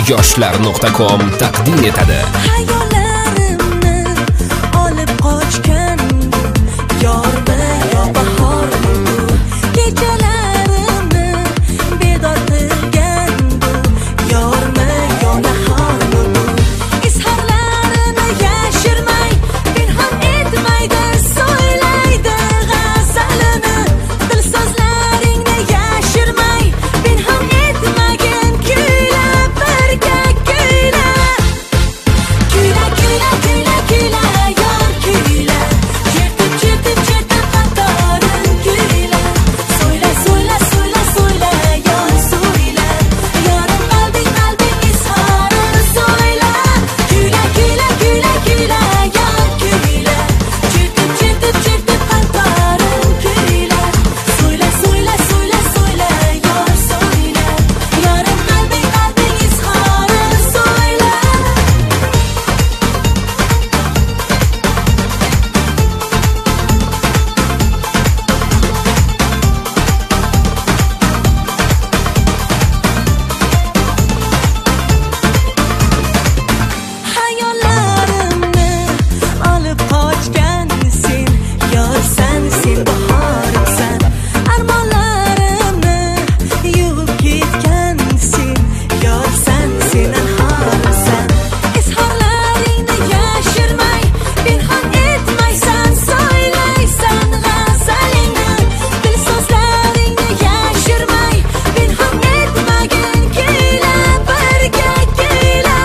yoshlar.com taqdim etadi. Hayollarimni olib qochgan yorma yo bahor kechalarimni bedor qilgan yorma yo nahor izhorlarini yashirmay pinhon etmaydi so'ylaydi g'azalini dil so'zlaringni yashirmay pinhon etmagin kuylab birga kuyla kuyla kuyla kuyla kuyla yor kuyla chertib qatorin kuyla so'yla so'yla so'yla so'yla yor so'yla yorim qalbing izhorin so'yla kuyla kuyla kuyla kuyla yor kuyla chertib qatorin kuyla so'yla so'yla so'yla so'yla yor so'yla yorim qalbing izhorin so'yla hayollarimni olib qochgan sen yorsan sen bahorimsan armonlarimni yuvib ketgan sen yorsan sen anhorimsan izhorlaringni yashirmay pinhon etmaysan so'ylaysan g'azalingni dil so'zlaringni yashirmay pinhon etmagin kuyla birga kuyla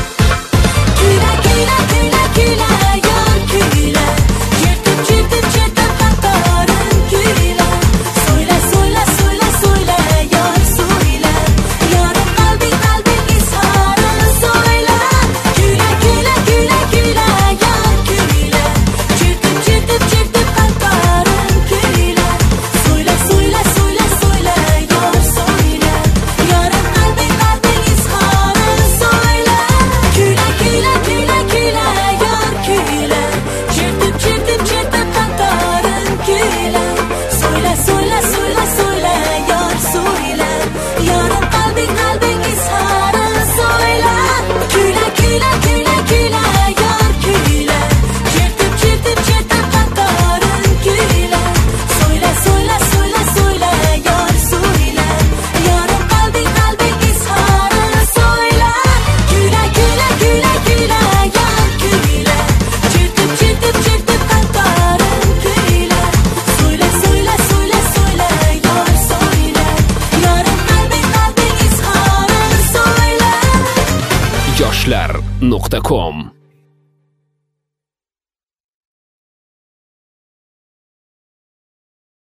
kuyla kuyla kuyla kuyla yor kuyla chertib qatorin kuyla so'yla so'yla so'yla so'yla yor so'yla yorim qalbing izhorin so'yla kuyla kuyla kuyla kuyla yor kuyla chertib qatorin kuyla so'yla so'yla so'yla so'yla yor so'yla yorim qalbing izhorin so'yla kuyla kuyla kuyla kuyla yor kuyla chertib qatorin kuyla so'yla so'yla so'yla so'yla yor so'yla yorim qalbing izhorin so'yla kuyla kuyla kuyla kuyla yor kuyla chertib qatorin kuyla so'yla so'yla so'yla so'yla yor so'yla yorim qalbing izhorin so'yla kuyla kuyla kuyla kuyla yor kuyla chertib qatorin kuyla so'yla so'yla so'yla so'yla yor so'yla yorim qalbing izhorin so'yla yoshlar.com